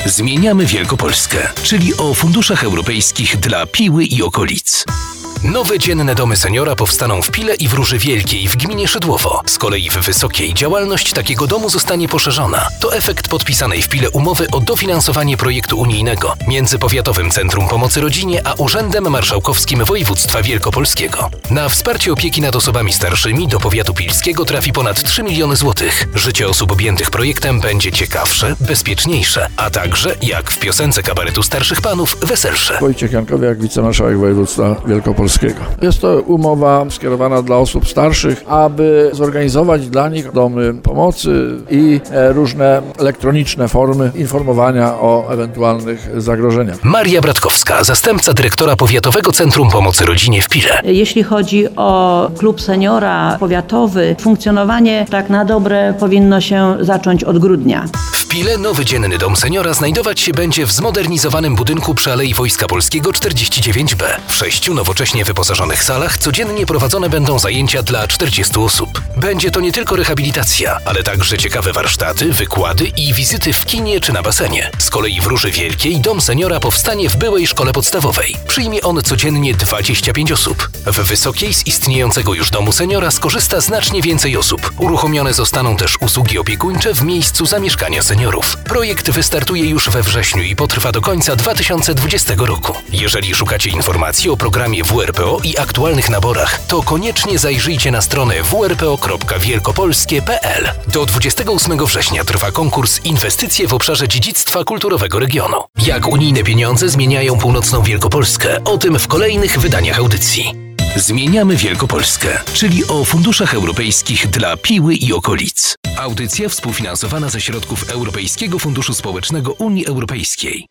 Zmieniamy Wielkopolskę, czyli o funduszach europejskich dla Piły i okolic. Nowe dzienne domy seniora powstaną w Pile i w Róży Wielkiej w gminie Szydłowo. Z kolei w Wysokiej działalność takiego domu zostanie poszerzona. To efekt podpisanej w Pile umowy o dofinansowanie projektu unijnego między Powiatowym Centrum Pomocy Rodzinie a Urzędem Marszałkowskim Województwa Wielkopolskiego. Na wsparcie opieki nad osobami starszymi do powiatu pilskiego trafi ponad 3 miliony złotych. Życie osób objętych projektem będzie ciekawsze, bezpieczniejsze, a także, jak w piosence kabaretu starszych panów, weselsze. Wojciech Jankowiak, wicemarszałek województwa wielkopolskiego. Jest to umowa skierowana dla osób starszych, aby zorganizować dla nich domy pomocy i różne elektroniczne formy informowania o ewentualnych zagrożeniach. Maria Bratkowska, zastępca dyrektora Powiatowego Centrum Pomocy Rodzinie w Pile. Jeśli chodzi o klub seniora powiatowy, funkcjonowanie tak na dobre powinno się zacząć od grudnia. W Pile nowy dzienny dom seniora znajdować się będzie w zmodernizowanym budynku przy Alei Wojska Polskiego 49B. W 6 nowocześnie wyposażonych salach codziennie prowadzone będą zajęcia dla 40 osób. Będzie to nie tylko rehabilitacja, ale także ciekawe warsztaty, wykłady i wizyty w kinie czy na basenie. Z kolei w Róży Wielkiej dom seniora powstanie w byłej szkole podstawowej. Przyjmie on codziennie 25 osób. W Wysokiej z istniejącego już domu seniora skorzysta znacznie więcej osób. Uruchomione zostaną też usługi opiekuńcze w miejscu zamieszkania seniorów. Projekt wystartuje już we wrześniu i potrwa do końca 2020 roku. Jeżeli szukacie informacji o programie WRPO i aktualnych naborach, to koniecznie zajrzyjcie na stronę wrpo.wielkopolskie.pl. Do 28 września trwa konkurs Inwestycje w obszarze dziedzictwa kulturowego regionu. Jak unijne pieniądze zmieniają północną Wielkopolskę? O tym w kolejnych wydaniach audycji. Zmieniamy Wielkopolskę, czyli o funduszach europejskich dla Piły i okolic. Audycja współfinansowana ze środków Europejskiego Funduszu Społecznego Unii Europejskiej.